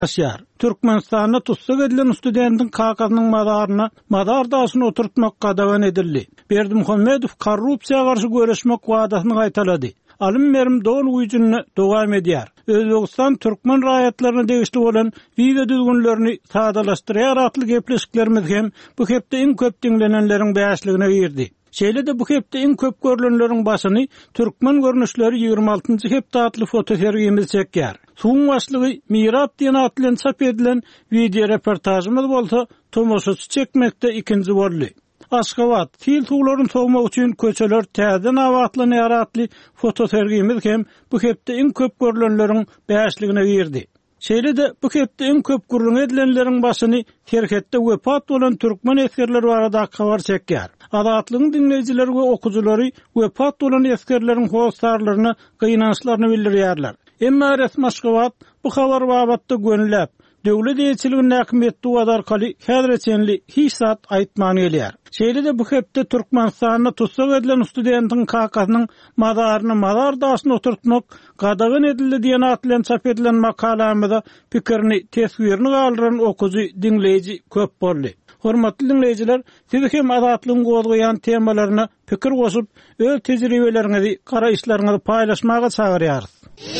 aşýar. Türkmenistanda tutsak edilen studentin kakasynyň madar daşyny oturtmak gadawan edildi. Berdimuhammedow korrupsiýaga garşy göreşmek wadasyny gaýtalady. Alym merim dol güýjüni dowam edýär. Özbegistan türkmen raýatlaryna degişli bolan wiza düzgünlerini sadalaşdyrýar atly gepleşiklerimiz hem bu hepde iň köp dinlenenleriň bäşligine girdi. Şeýle-de bu hepde iň köp görülenleriň başyny türkmen görnüşleri 26-njy hepde atly fotosergimiz çekýär. Suwun başlygy Mirap diýen atlyň çap edilen video reportajymyz bolsa tomoşaçy çekmekde ikinji boldy. Aşgabat, fil tuğlaryny sogmak üçin köçeler täzen awatlanýar atly fotosergimiz hem bu hepde iň köp görülenleriň bäşligine girdi. Şeýle-de bu hepde iň köp gurrun edilenleriň başyny terhetde wepat bolan türkmen eskerleri barada habar çekýär. Adatlygyň dinleýijileri we okuwçylary wepat bolan eskerleriň howsarlaryny, gynançlaryny bildirýärler. Emma resmi Aşgabat bu habar babatda gönüläp, döwlet ýetçiliginiň häkimetli wadarkaly häzreçenli hiç zat aýtman gelýär. Şeýle-de bu hepde Türkmenistanda tutsak edilen studentin kakasynyň madar daşyny oturtmak gadagan edildi diýen atlyň çap edilen makalamyda pikirini, teswirini galdyran okuwçy dinleýiji köp boldy. Hormatly dinleýijiler, siz hem adatlygyň gozgaýan temalaryna pikir goşup, öz tejribeleriňizi, garaýşlaryňyzy paýlaşmaga çagyrýarys.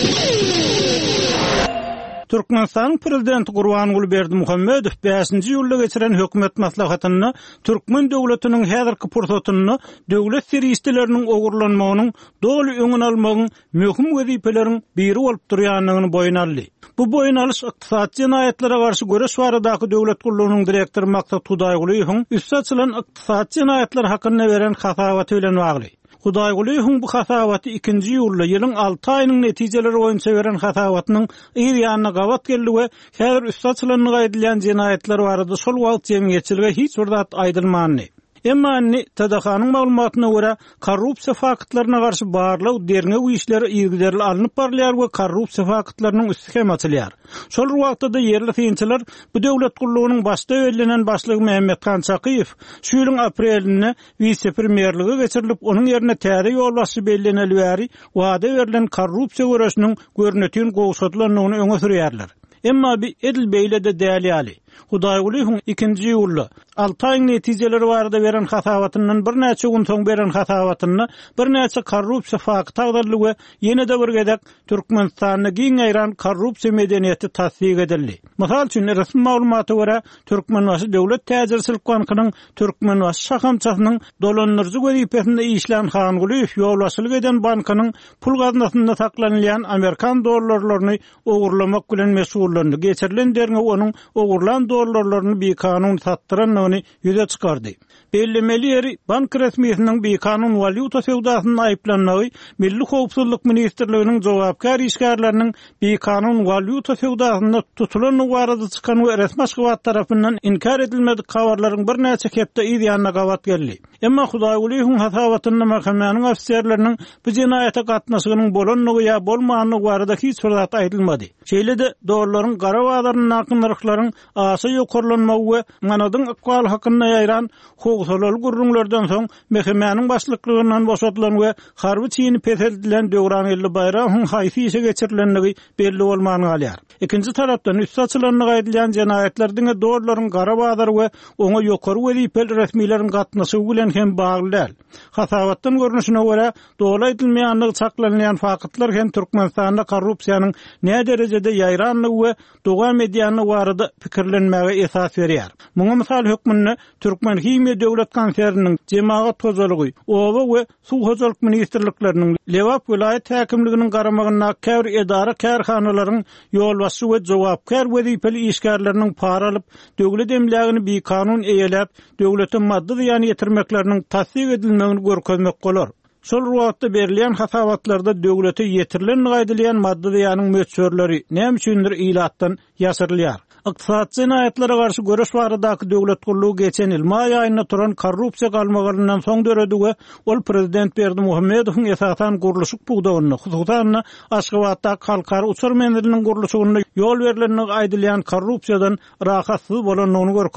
Türkmenistan prezidenti Gurbanguly Berdimuhammedow 5-nji ýylda geçiren hökümet maslahatyny türkmen döwletiniň häzirki pursatyny döwlet serýistileriniň ogurlanmagynyň doly öňüni almagyň möhüm wezifeleriň biri bolup durýanlygyny boýuna aldy. Bu boýun alyş ykdysady jenaýetlara garşy göreş baradaky döwlet gullugynyň direktory Maksat Hudaýgulyň üstü açylan ykdysady jenaýetler hakyna beren hasabaty bilen bagly. Hudaýgulyň bu hasabaty 2-nji ýylda ýylyň 6 aýynyň netijeleri boýunça beren hasabatynyň ýa-da gawat geldi we häzir üstü açylanyny gaýdylýan jenaýetler barada şol wagt jemgyýetçilige hiç bir zat aýdylmandy. Emma TDH-nyň maglumatyna görä korrupsiýa faktlaryna garşy barlyk derňe güýçleri ýergideri alınıp barlýar we korrupsiýa faktlarynyň üstü hem açylýar. Şol wagtda yerli synçylar bu döwlet gullugynyň başda öýlenen başlygy Mehmetkan Çakyýew şu ýylyň aprelinde vice-premierligi geçirilip onuň ýerine täze ýolbaşçy belleneli bäri wada berilen korrupsiýa görüşiniň görnetini gowşadylaryny öňe sürýärler. Emma bir edil beýle de däli. Hudaýgulyň 2-nji ýylda 6 aýyň netijeleri barada beren hasabatynyň bir näçe gün soň beren hasabatyny bir näçe korrupsiýa fakty agdarly we ýene-de bir gedek Türkmenistanyň giň aýran korrupsiýa medeniýeti tasdik edildi. Mysal üçin resmi maglumaty görä Türkmenbaşy döwlet täzirçilik bankynyň Türkmenbaşy şahamçasynyň dolanyrjy wezifesinde işlän Hangulyň ýolbaşçylyk eden bankynyň pul gaznasynda saklanýan Amerikan dollarlaryny ogurlamak bilen mesullandy. Geçirilen derňe onuň ogurlan dollarlaryny bir kanun satdyranyny ýüze çykardy. Bellemeli ýeri bank resmiýetiniň bir kanun valyuta sewdasyny aýplanmagy Milli Howpsuzlyk Ministrliginiň jogapkar işgärleriniň bir kanun valyuta sewdasyna tutulan barada çykan we resmi Aşgabat tarapyndan inkar edilmedik habarlaryň bir näçe hepde ýa-da gawat geldi. Emma Hudaýgulyň hasabatyny mahkemanyň ofisiýerleriniň bu jenaýata gatnaşygynyň bolanlygy ýa bolmaganlygy barada hiç bir zat aýdylmady. Şeýle-de dogrullaryň gara wagtlarynyň nakynlyklaryň asy ýokurlanmagy we manadyň ykbal hakyna ýaýran howsalaly gurrunlardan soň mahkemanyň başlyklygynyň boşatylan we harby çyny peseldilen döwran elli bayramyň haýsy işe geçirilenligi belli bolmany galýar. Ikinji tarapdan üstü açylanyny gaýdylýan jenaýetlerdiňe dogrullaryň gara wagtlary we oňa ýokary wezifeli resmiýlerin gatnaşygy bilen hem bagly. Hasabatdan görnüşine görä dogry edilmeýänligi saklanýan faktlar hem Türkmenistanda korrupsiýanyň näme derejede ýaýranlygy we dowam edýänligi barada pikirlenmäge esas berýär. Muňa mysal hökmünde Türkmen Himiýa döwlet konserniň jemaat tozalygy, owa we suw hojalyk ministrlikleriniň Lewap vilayet häkimliginiň garamagyna käwr edara kärhanalaryň ýolbaşçy we jogapkar wezifeli işgärleriniň para alyp döwlet emlegini bir kanun eýelep döwlete maddi ýany ýetirmekleriniň tasdik edilmegini görkezmek bolar. Şol wagtda berilýän hasabatlarda döwlete ýetirilen gaýdylýan maddi ýanyň möçörleri näme üçindir ilatdan ýaşyrylýar. Ykdysady jenaýetlere garşy göreş baradaky döwlet gullugy geçen ýyl may aýyna turan korrupsiýa galmagynyň soň döredi we ol prezident Berdimuhammedowyň esasan gurulşyk bugdawyny, hususan Aşgabatda halkara uçur mendiriniň gurulşygyna ýol berilenini aýdylýan korrupsiýadan rahatsyz bolanlygyny görkezdi.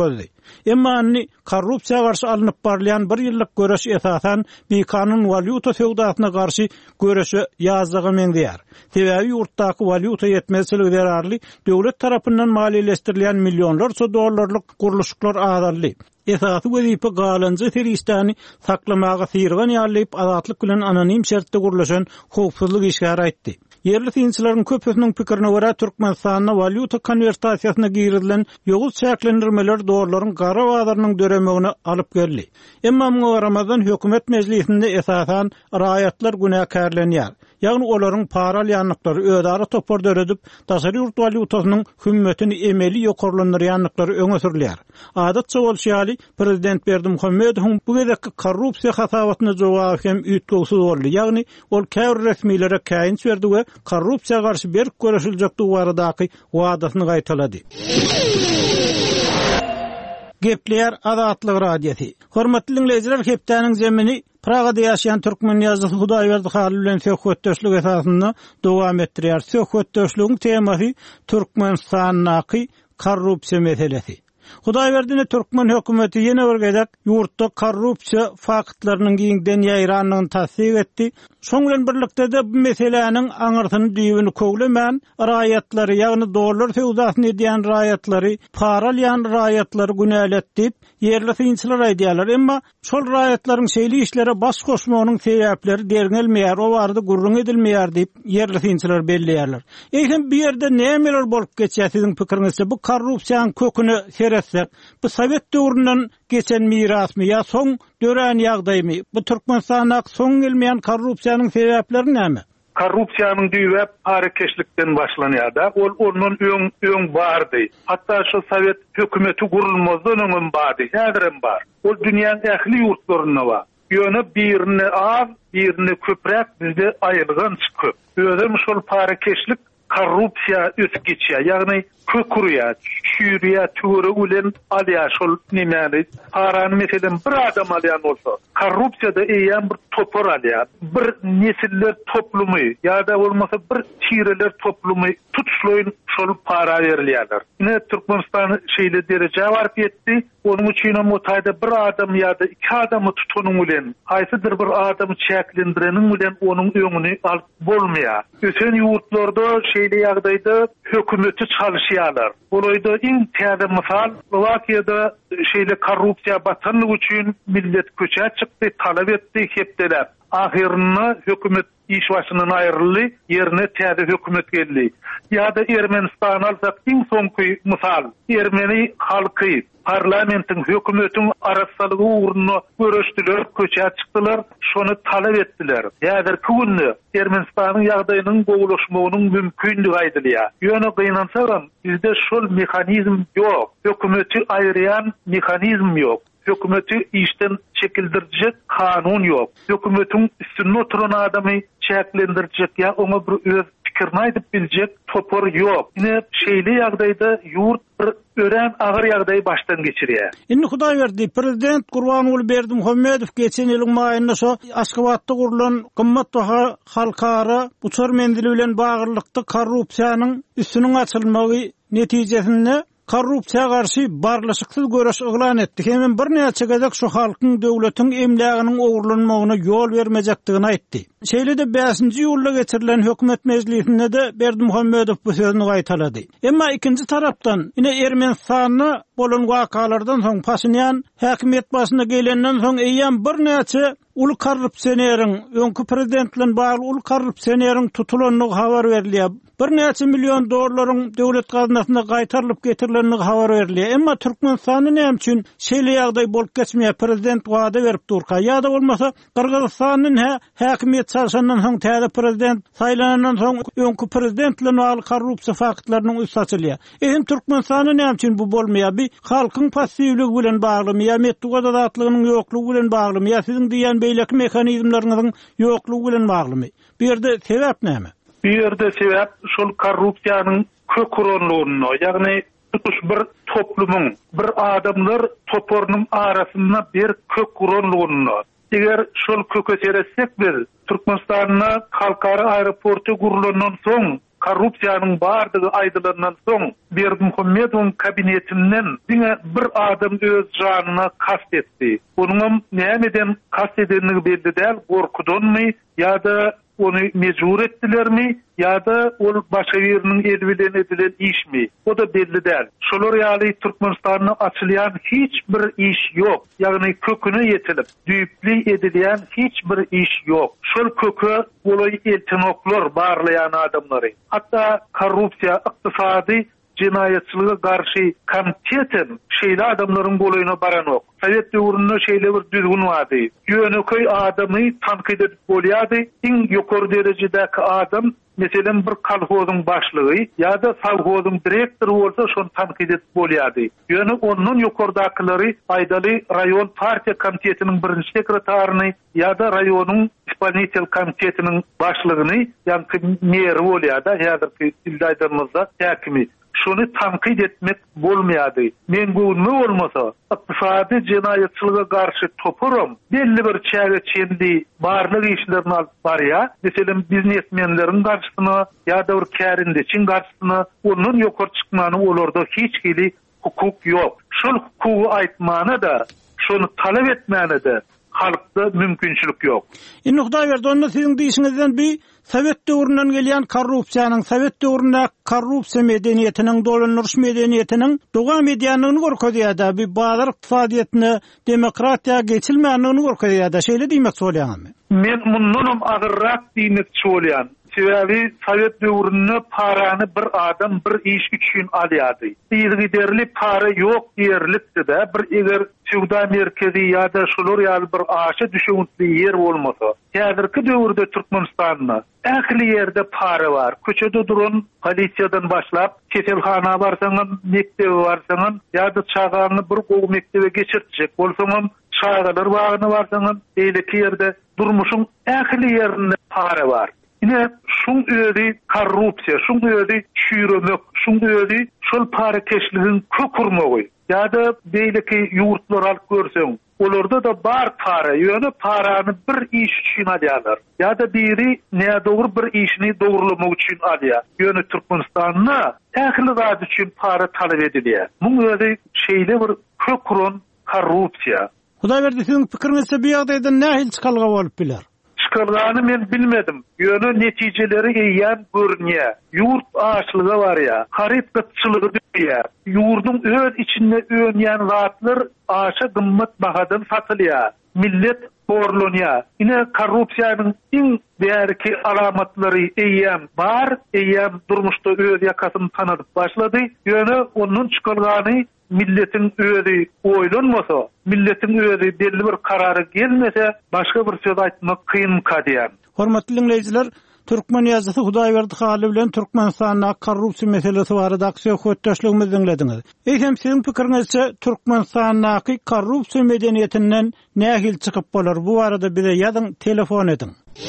Emma anni korrupsiya garşy alınıp barlayan bir ýyllyk göreş esasan BK-nyň valyuta sowdasyna garşy göreşe ýazdygy meňdýär. Sebäbi ýurtdaky valyuta ýetmezçiligi derarly döwlet tarapyndan maliýeleşdirilýän millionlarça dollarlyk guruluşlar azarly. Esasy wezipe galanjy teristany saklamaga syrgan ýalyp azatlyk bilen anonim şertde gurulşan howpsuzlyk işgär aýtdy. Yerli synçylaryň köpüsiniň pikirine görä Türkmenistanyna valyuta konwertasiýasyna girilen ýogul çäklendirmeler dollarlaryň gara bazarynyň döremegine alyp geldi. Emma bu Ramazan hökümet meclisinde esasan raýatlar günäkärlenýär. Ýagny olaryň para alýanlyklary ödara topar döredip, daşary ýurt valyutasynyň hümmetini emeli ýokarlandyrýanlyklary öňe sürilýär. Adatça bolşýaly prezident Berdimuhammedowyň bu gezekki korrupsiýa hasabatyna jogap hem üýtgüsüz boldy. Ýagny ol käwr resmiýlere käýinç berdi we korrupsiýa garşy berk göreşiljekdi baradaky wadasyny gaýtalady. Gepler Azatlyk radiosi. Hormatly dinleyijiler, hepdeniň zemini Pragada ýaşaýan türkmen ýazgyçy Hudaýberdi Halil bilen söhbetdeşlik esasynda dowam etdirýär. Söhbetdeşligiň temasy Türkmenistanyň korrupsiýa meselesi. Hudaýberdiň türkmen hökümeti ýene bir gezek ýurtda korrupsiýa faktlarynyň giňden ýaýranlygyny tasdiq etdi. Şoň bilen birlikde de bu meseleniň aňyrtyny düýbüni köwlemän raýatlary, ýagny dollar sowdasyny edýän raýatlary, para alýan raýatlary günäletdi. Yerli synçylar aýdýarlar, emma şol raýatlaryň şeýli işlere baş goşmagynyň sebäpleri derňelmeýär, o barada gurrun edilmeýär diýip yerli synçylar belleýärler. Eýsem bu ýerde nämeler bolup geçýär siziň pikiriňizde? Bu korrupsiýanyň köküni seretsek, bu Sowet döwründen geçen mirasmy ýa soň dören ýagdaýmy? Bu Türkmenistanyň soň gelmeýän korrupsiýanyň sebäpleri näme? Korrupsiýanyň düýbi harekeşlikden başlanýar da, onun öň bardy. Hatda şu Sowet hökümeti gurulmazdan öňün bardy, häzirem bar. Ol dünýäniň ähli ýurtlaryna bar. Ýöne birini az, birini köprek bizde aýylgan çykyp. Özüm şol harekeşlik korrupsiýa ötüp geçýär. Ýagny kökürýär, çürýär, töre ulen alýar şol nimeni. Parany meselen bir adam alýan bolsa, korrupsiýada eýen bir topar alýar. Bir nesiller toplumy ýa-da bolmasa bir çireler toplumy tutuşlaýyn şol para berilýär. Ine Türkmenistan şeýle derejä barp etdi. Onuň üçin o taýda bir adam ýa-da iki adamy tutanyň bilen, haýsydyr bir adamy çäklendireniň bilen onuň öňüni alyp bolmaýar. Ösen ýurtlarda şeýle ýagdaýda hökümeti çalyşýarlar. Olaýda iň täze mysal Slowakiýada şeýle korrupsiýa batanlyk üçin millet köçä çykdy, talap etdi, hepdeler. Ahirinde hökümet iş başından ayrıldı, yerine täze hökümet geldi. Ya da Ermenistan alsak iň soňky mysal, Ermeni halky parlamentin, hökümetin arassalygy uğruna görüşdiler, köçä çykdylar, şonu talap etdiler. Häzirki günde Ermenistanyň ýagdaýynyň goýulaşmagynyň mümkinligi aýdylýar. Ýöne gynansaram bizde şol mehanizm ýok, hökümeti aýryan mehanizm ýok. Hökümeti işten çekildirecek kanun yok. Hökümetin üstünde oturan adamı çeklendirecek ya ona bir öz fikirini aýdyp biljek topor yok. Yine şeýle ýagdaýda ýurt bir ören agyr ýagdaý baştan geçirýär. Indi Hudaýberdi prezident Gurbanuly Berdimuhammedow geçen ýylyň maýynda şo Aşgabatda gurulan gymmat baha halkara uçar mendili bilen bagyrlykda korrupsiýanyň üstüniň açylmagy netijesinde korrupsiýa garşy barlaşyksız göreş ýylan etdi. Hemen bir näçe gezek şu halkyň döwletiň emläginiň ogurlanmagyna ýol bermejekdigini aýtdy. Şeýle de 5-nji ýylda geçirilen hökümet meclisinde de Berdimuhammedow bu sözüni gaýtalady. Emma ikinji tarapdan ine Ermenistanyna bolan wakalardan soň Paşinyan häkimet başyna gelenden soň eýýän bir näçe ul korrupsiýoneriň, öňkü prezident bilen bagly ul korrupsiýoneriň tutulanyny habar berilýär. Bir näçe million dollaryň döwlet gaznasyna gaýtarylyp getirilenini habar berilýär. Emma Türkmenistanyň näme üçin şeýle ýagdaý bolup geçmeýär? Prezident wada berip durka. Ýa-da bolmasa Kyrgyzstanyň häkimet çalşandan soň täze prezident saýlanandan soň öňkü prezident bilen bagly korrupsiýa faktlarynyň üst açylýar. Türkmenistanyň näme üçin bu bolmaýar? Bir halkyň passivligi bilen baglymy, ýa metduga datlygynyň ýoklugy bilen baglymy, ýa siziň diýen beýleki mehanizmlarynyň ýoklugy bilen baglymy? Bu ýerde sebäp näme? Bu ýerde sebäp şol korrupsiýanyň köküronlugyna, ýagny tutuş bir toplumyň, bir adamlar toporunyň arasynda bir köküronlugyna. Eger şol köke seretsek biz Türkmenistanyň halkara aeroportu gurulandan soň korrupsiýanyň bardygy aýdylandan soň Berdimuhammedowyň kabinetinden bir adam öz janyna kast etdi. Onuň nämeden kast edenligi belli däl, gorkudanmy ýa-da onu mecbur etdilermi ýa-da ol başga biriniň edbilen edilen işmi? O da belli däl. Şolar ýaly Türkmenistanyna açylýan hiç bir iş ýok. Ýagny köküne yetilip, düýpli edilýän hiç bir iş ýok. Şol kökü olay eltinoklar barlayan adamlary. Hatda korrupsiýa, ykdysady cinayetçiliğe karşı komitetin şeyli adamların bolayına baranok. Sovet döwründe şeyle bir düzgün wady. Ýöneköy adamy tankyd edip bolýady. Iň ýokary derejedäki adam meselen bir kolhozyň başlygy ýa-da sowhozyň direktory bolsa şonu tankyd edip bolýady. Ýöne onuň ýokardakylary aýdaly rayon partiýa komitetiniň birinji sekretaryny ýa-da rayonyň исполнитель komitetiniň başlygyny ýa-da mer bolýarda häzirki ildaýdymyzda häkimi. Şunu tankyd etmek bolmaýady. Men güňe bolmasa, ykdysady jinayetçiliге garşy topurum. Belli bir çäge çendi barlyk işlerini alyp barýar. Meselem biznesmenleriň garşysyna ýa-da bir kärindeçiň garşysyna onuň ýokary çykmany olarda hiç hili hukuk ýok. Şol hukuky aýtmany da, şonu talap etmäni de halkda mümkinçilik ýok. Indi Hudaýberdi, onda siziň diýişiňizden bir Sovet döwründen gelýän korrupsiýanyň, Sovet döwründe korrupsiýa medeniýetiniň, dolanýaryş medeniýetiniň dogam edýänligini görkezýär-de, bir bazar ykdysadyýetini, demokratiýa geçilmänligini görkezýär-de. Şeýle diýmek bolýarmy? Men mundan agyrrak diýmekçi bolýan. Sebäbi Sovet döwründe parany bir adam bir iş üçin alýardy. Ýygyderli para ýok diýerlikde bir eger Suwda merkezi ýa-da şolar ýaly bir aşa düşüňli ýer bolmasa, häzirki döwürde Türkmenistanyna ähli ýerde para bar. Köçede duran polisiýadan başlap, ketelhana barsaňam, mektebe barsaňam, ýa-da çağanyny bir gowy mektebe geçirtjek bolsaňam, çağalar bagyna barsaňam, eýleki ýerde durmuşyň ähli ýerinde para bar. Yine şun öýdi korrupsiýa, şun öýdi çüýremek, şun öýdi şol para keşligiň kökurmagy. Ýa-da beýleki ýurtlar alyp görseň, olarda da bar para, ýöne parany bir iş üçin alýarlar. Ýa-da biri nädogry bir işini dogurlamak üçin alýar. Ýöne Türkmenistanyna ähli zat üçin para talap edilýär. Bu öýdi şeýle bir köküren korrupsiýa. Hudaýberdi, siziň pikiriňizde bu ýagdaýda nähil çykalga bolup biler? Çıkarlarını men bilmedim. Yönü neticeleri eýän görünýär. Yurt açlygy var ya, harit gıtçılığı diýär. Yurdun öz içinde öňýän zatlar aşa gymmat bahadan satylýar. Millet borlanýar. Ine korrupsiýanyň iň därki alamatlary eýän bar, eýän durmuşda öz ýakasyny tanadyp başlady. Yönü onun çıkarlany milletin öýüri oýlanmasa, milletin öýüri belli bir karary gelmese, başga bir söz aýtmak kyn kadýar. Hormatly dinleýijiler, Türkmen ýazgysy Hudaýberdi Haly bilen Türkmenistanyň korrupsiýa meselesi barada söhbetdeşligimizi dinlediňiz. Eýsem siziň pikiriňizçe Türkmenistanyň korrupsiýa medeniýetinden nähil çykyp bolar? Bu arada bize ýazyň, telefon ediň.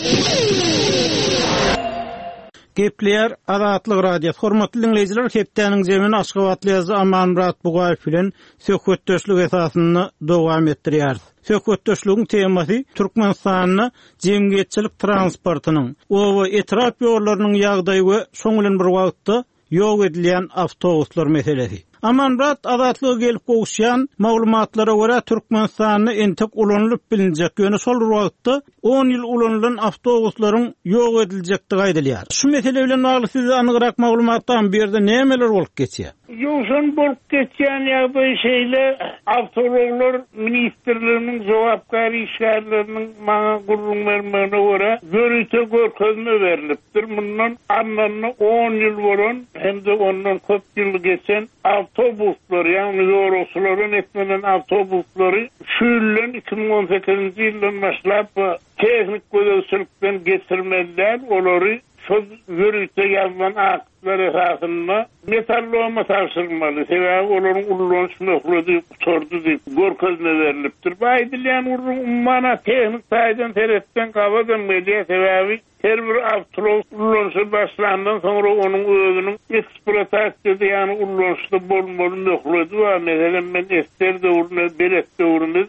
Gepler Azatlyk radio. Hormatly dinleýijiler, hepdeniň zemini Aşgabatly ýazy Amanmurat Bugaýew bilen söhbetdeşlik esasyny dowam etdirýär. Söhbetdeşligiň temasy Türkmenistanyň jemgyýetçilik transportynyň, owa etrap ýollarynyň ýagdaýy we şoňulen bir wagtda ýok edilýän awtobuslar meselesi. Amanmurat Azatlyga gelip gowuşýan maglumatlara görä Türkmenistanyň entek ulanylyp bilinjek ýöne şol wagtda 10 ýyl ulanylan awtobuslaryň ýok ediljekdigi aýdylýar. Şu mesele bilen bagly size anygyrak maglumatdan berde nämeler bolup geçýär? Ýoşun bolup geçýän ýagdaý şeýle awtomobillar ministrliginiň jogapkary işgärleriniň maňa gurrun bermegine görä görüýte görkezme berilipdir. Mundan ammanny 10 ýyl bolan hem de ondan köp ýyl geçen awtobuslar, ýani ýolçylaryň etmeden awtobuslary şüýlen 2018-nji ýyldan başlap tehnik gözetçilikden geçirmeliler. Olary söz görüýte ýazman aklar esasında metalloma taşyrmaly. Sebäbi olaryň ulanyş möhürleri uçurdy diýip görkezme berilipdir. Baýdylýan ummana tehnik taýdan teretden gabadan medya sebäbi her bir avtolog ullanışı başlandan sonra onun özünün eksploatasiyası yani ullanışda bolmalı möhürledi var. Mesela ben Ester dövründe, Belet dövründe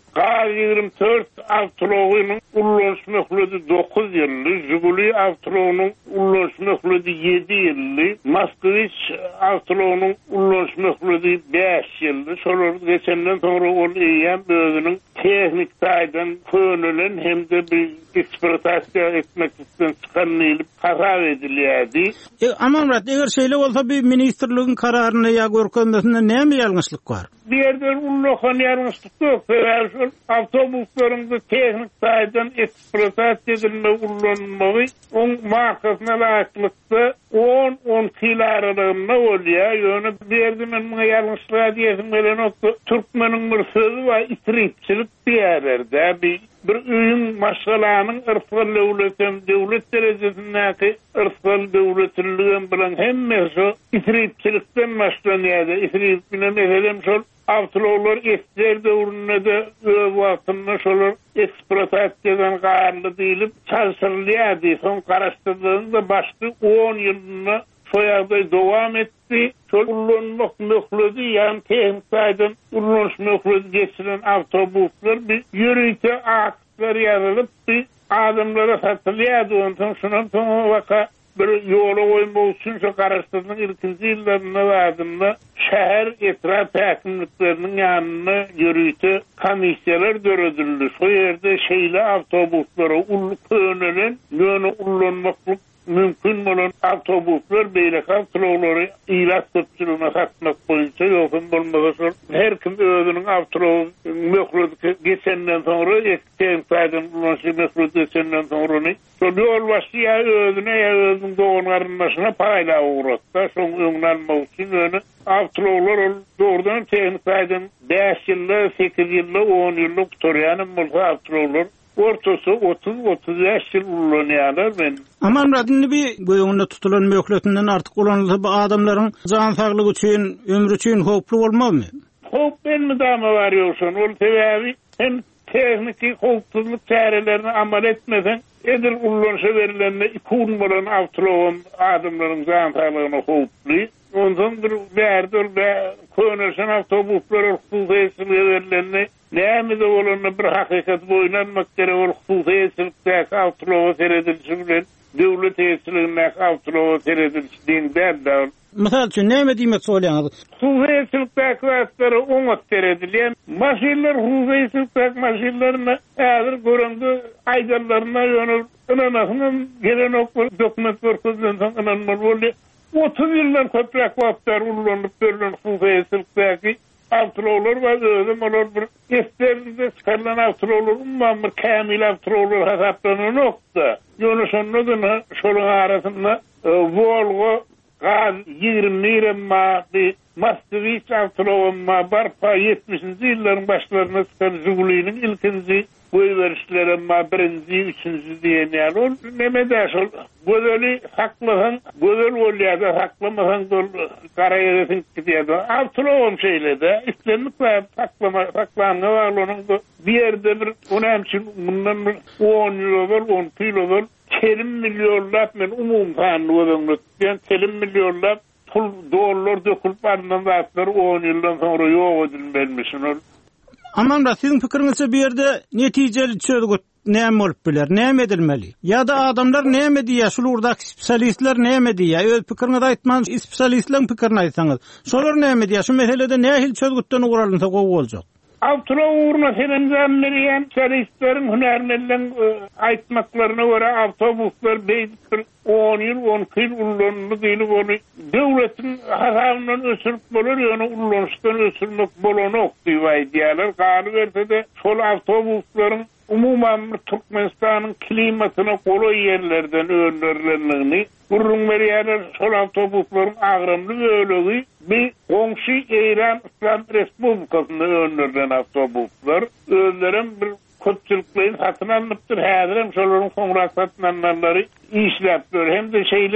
24 avtologunun ullanış möhürledi 9 yıllı, Jiguli avtologunun ullanış möhürledi 7 yıllı, Moskvich avtologunun ullanış möhürledi 5 yıllı. Şolar geçenden sonra onun eýen özünün teknik saydan könülen hem de bir eksploatasiya etmek için çıkarılıp karar edilýärdi. Aman Murat, eger şeýle bolsa bir ministrligiň kararyna ýa görkezmesinde näme ýalňyşlyk bar? Bir yerden ullokan ýalňyşlyk ýok. Şol awtobuslaryňda teknik saydan eksploatasiya edilme ullanmagy on markasyna laýyklykda 10 kilo aralygynda bolýar. Ýöne bir yerden men muňa ýalňyşlyk diýesim gelen okdy. Türkmeniň bir sözi var, itiripçilik diýerler. Bir öýün maşgalanyň ırfal döwlet derejesindäki ırfal döwletçiligiň bilen hemmesi itiripçilikden başlanýar. Itirip bilen edelim şol avtologlar Ester döwründe de wagtynda şolar eksploatasiýadan garly diýilip çalışyrylýardy. Soň garaşdyrdygyňda başly 10 ýylyna soýagda dowam etdi. Şol ullanmak möhürledi, ýani teknik saýdan ullanış möhürledi geçiren awtobuslar bir ýürüýte aklar ýarylyp bir adamlara satylýardy. Ondan şondan soň waka bir ýola goýmak üçin şu garaşdyrdyň ilkinji ýyllarynda wagtynda şäher etraf häkimlikleriniň ýanyna ýürüýte komissiýalar döredildi. Şo ýerde şeýle awtobuslary könülen ýöne ullanmak mümkün bolan awtobuslar beýle awtologlary ýylat köpçüligine satmak boýunça ýokun bolmasa her kim özüniň awtolog möhürledi geçenden soňra ekten saýdan ulanyşy möhürledi geçenden soňra şol ýol başlaýar özüne özüniň doğanlaryň başyna paýla uğratda şoň öňlenmek üçin öňe awtologlar doğrudan teknik saýdan 5 ýylly, 8 ýylly, 10 ýylly tutarýan bolsa awtologlar ortası 30-35 ýyl ullanýarlar men. Aman radini bir göýüňde tutulan möhürletinden artyk ulanylsa bu adamlaryň jan saglygy üçin, ömrü üçin howply bolmazmy? Howp belmi dama bar ýoksa, ol sebäbi hem tekniki howpsuzlyk çärelerini amal etmesen, edil ullanışa berilende 2 gün bolan awtologum adamlaryň jan saglygyna howply. Ondan bir bärdir we könülen awtobuslar hukuky berilende näme de bolany bir hakykat boýlanmak gerek bol hukuky sirkde awtology seredilişi bilen döwlet eýetçiligine awtology seredilişiň bärler. Mysal üçin näme diýmek bolýar? Hukuky sirkde klaslary oňat seredilýän maşinler hukuky sirkde maşinlerini häzir göründi aýdarlaryna ýönel ynanasynyň gelen ok dokument görkezden soň ynanmaly boldy. 30 ýyldan köprek wagtlar ulanyp berilen hukuky sirkdäki awtologlar we özüm olar bir esterinde çıkarılan awtologlar umman bir kamil awtologlar hesaplananokda. Ýöne şonda şolaryň arasynda Volvo gaz 20 ma bir Moskvich awtologum barpa 70-nji ýyllaryň başlaryna çıkan Jiguli'niň ilkinji goýberişleri ma 1-nji, 3-nji diýenler ol. Näme şol gözeli saklasan, gözel bolýar, saklamasan gara ýeresiň gidýär. Awtologum şeýlede islenip saklanyňy olunyň bir ýerde bir önemli bundan 10 ýyl, 10 kilo kelim milyonlap men umum kanunu diýen kelim milyonlap pul dollar dökülüp baryndan zatlar 10 ýyldan soňra ýok edilmelisin. Aman da sizin pikiriňizçe bir ýerde netijeli çözgüt näme bolup biler, näme edilmeli? Ya da adamlar näme diýär, şol urdak spesialistler näme diýär? Öz pikiriňizi aýtman, spesialistleriň pikirini aýtsaňyz. Şolar näme diýär? Şu meselede nähil çözgütden ugralynsa gowy boljak. Awtolog uğruna serenlenmeliyen spesialistlerin hünerlerinden aýtmaklaryna göre awtobuslar beýdir 10 ýyl, 12 ýyl ullanýy diýilip onu döwletiň hasabynyň ösürip bolar, ýöne ullanýyşdan ösürmek bolanok diýýärler. Galy berse-de şol awtobuslaryň umuman Türkmenistanyň klimatyna goly ýerlerden öňlerlendigini gurrunmerýärler. Şol awtobuslaryň agrymly bölegi bir goňşy Eýran Islam Respublikasyna öňlerden awtobuslar özleriň bir köpçüliklerin satın alınıptır. Häzir hem şolaryň soňra satın alnanlary işläp ber. Hem de şeýle de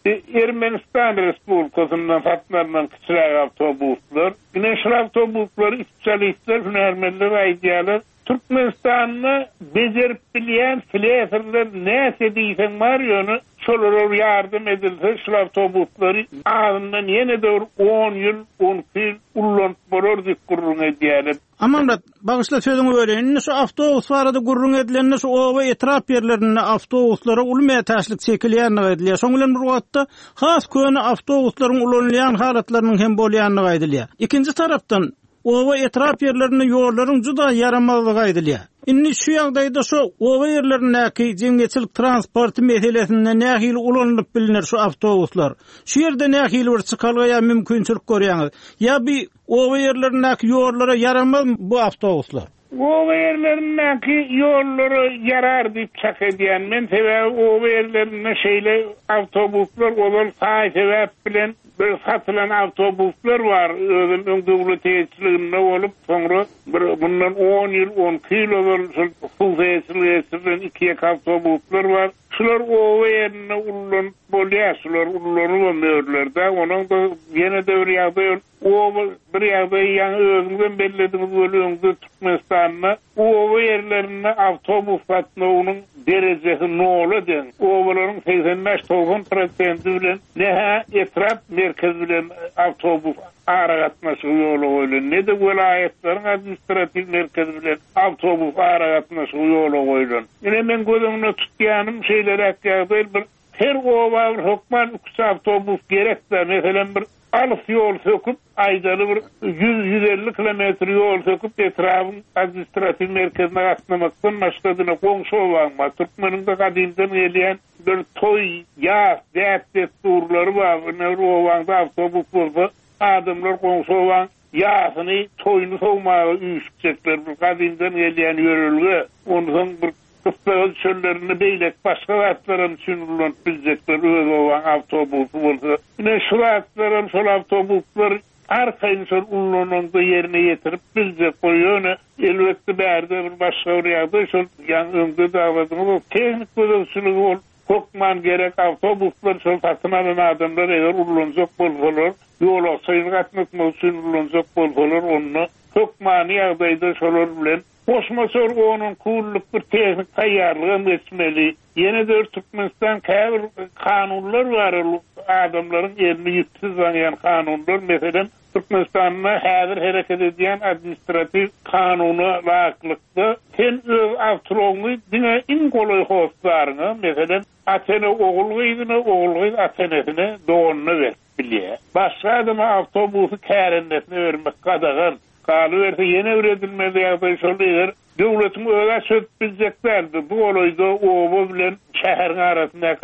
Ermenistan Respublikasynyň satlanan kiçiler awtobuslar, güneşli awtobuslar, isçalistler, hünermenler, aýdýarlar. Türkmenistan'ı becerip bilen fileserler näse diýsen bar ýöne şolara yardım edilse şu awtobusları ağından ýene de 10 ýyl 10 ýyl ullanıp borar gurrun edýärler. Amanda bagysla sözüňi berenin şu awtobus barada gurrun edilenler şu owa etrap ýerlerinde awtobuslara ulmaya taşlyk çekilýänligi edilýär. Şoň bilen bir wagtda has köni awtobuslaryň ulanýan halatlarynyň hem bolýanlygy edilýär. Ikinji tarapdan owa etrap ýerlerinde ýollaryň juda yaramazlygy aýdylýar. Inni şu ýagdaýda şu owa ýerlerindäki jeňgeçilik transporty meselesinde nähili ulanyp bilinir şu awtobuslar. Şu ýerde nähili bir çykalga mümkinçilik görýäňiz. Ya bir owa ýerlerindäki ýollara yaramaz bu awtobuslar? Owa ýerlerindäki ýollara yarar diýip çak edýän men sebäbi owa ýerlerinde şeýle awtobuslar olan sebäp bilen bir satılan awtobuslar var. Özünün döwlet teýsirliginde bolup, soňra bundan 10 ýyl 10 kilometr full teýsirli 2 awtobuslar var. Şular owa ýerine ulanyp bolýar, şular ulanyp möýürlerde. Onuň da ýene de bir ýagdaý bir ýagdaý ýa özüňden belledigi bölümde Türkmenistan'da owa ýerlerinde awtobus satmagynyň derejesi noladyň. Owalaryň 85-90% bilen näha etrap merkez bilen awtobus aragatnaşy ýoly goýulan. Näde welaýetlaryň administrativ merkez bilen awtobus aragatnaşy ýoly goýulan. Ine men gözüňde tutýanym şeýler äkýär bir her owa hokman 3 awtobus gerekdir. Meselem bir alys ýol söküp aýdaly bir 100-150 kilometr ýol söküp etrafyň administrativ merkezine gatnamakdan başgadyna goňşy bolma. Türkmeninde gadymdan gelýän bir toy ýa däpde turlary bar. Owanda awtobus bolsa adamlar goňşy bolan ýasyny toyuny sowmagy üýtsekler. Bir gadymdan gelýän ýörelgi onuň bir kıptağız çöllerini beylek başka atların sünürlüğün bilecekler öz olan avtobusu olsa. Yine şu atların sol avtobuslar arkayın sol ulununda yerine getirip bilecek koyuyor. Elbette berde bir başka oraya sol yan ömde davatımız teknik gözümsülüğü ol. Kokman gerek avtobuslar sol satınanan adamlar eğer ulunacak bolsalar yol olsayın katmak sünürlüğünecek bolsalar onu kokmanı yağdayda solar bilen Osmasor onun kulluk bir teknik taýýarlygy geçmeli. Yine de Türkmenistan käbir kanunlar var. Adamların elini ýitisiz ýan kanunlar. Mesela Türkmenistan'da häzir hereket edýän administrativ kanuny laýyklykda sen öz awtology diňe in golay hoslarňy, mesela atene ogulgyny atenesine doğunyny berýär. Başga adama awtobusy kärendesine bermek gadagan. Kalı verse yine üretilmeli ýagdaý şoldyr. Döwletiň öňe söp bileceklerdi. Bu olayda owa bilen şäher arasyndaky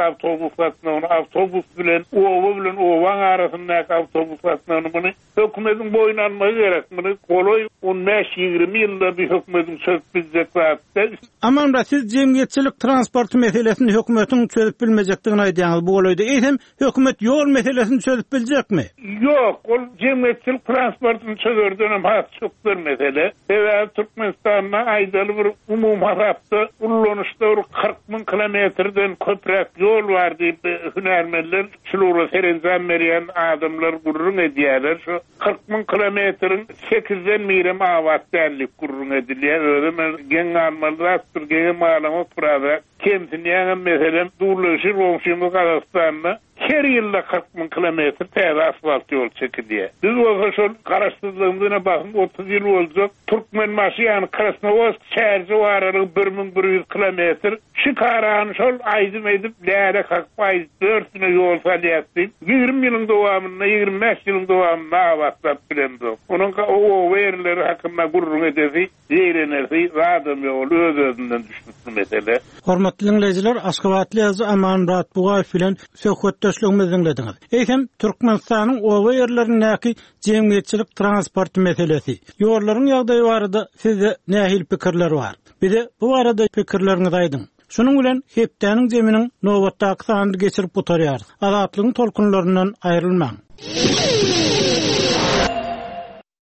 awtobus bilen owa bilen owaň arasyndaky awtobus satnagyny hökümetiň boýuna almagy gerek. Muny golay 15-20 ýylda bir hökümetiň söp bileceklerdi. Amanda siz jemgyýetçilik transport meselesini hökümetiň çözüp bilmejekdigini aýdýaňyz. Bu olayda eýsem hökümet ýol meselesini çözüp biljekmi? Ýok, ol jemgyýetçilik transportyny çözerden hem çokdur mesele. Sebäbi Türkmenistan'a aýdaly bir umum harapda ulanyşda 40.000 kilometrden köprek ýol bar diýip hünermenler şulara serenzam berýän adamlar gurrun edýärler. Şu 40.000 kilometrin 8den mirem awat dälik gurrun edilýär. Öňe geň almalar geň malama prada kemtinýän meselem durlaşy Roşymy Kazakstan'da her ýylda 40.000 kilometr täze asfalt ýol çekilýär. Biz o şol garaşsyzlygynda bakym 30 ýyl boljak Türkmen maşyny Krasnoyarsk şäherçe waralygy 1100 kilometr şikaran şol aýdym edip däre kakpay 4 ýyl ýol salýatdy. 20 ýylyň dowamynda 25 ýylyň dowamynda awatap bilendi. Onuň o werleri hakynda gurrun edýär. Ýerenerdi adam ýol özünden düşmüşdi mesele. Hormatly dinleyijiler, Aşgabatly ýazy Aman Murat Bugaýew bilen söhbetdeşligimizi dinlediňiz. Eýsem Türkmenistanyň owa ýerlerindäki jemgyýetçilik transport meselesi. Ýollaryň ýagdaýy barada sizde nähil pikirler bar? Bize bu arada pikirleriňizi aýdyň. Şunun bilen hepdäniň jeminiň nowatdaky sanyny geçirip oturýar. Azatlygyň tolkunlaryndan aýrylmaň.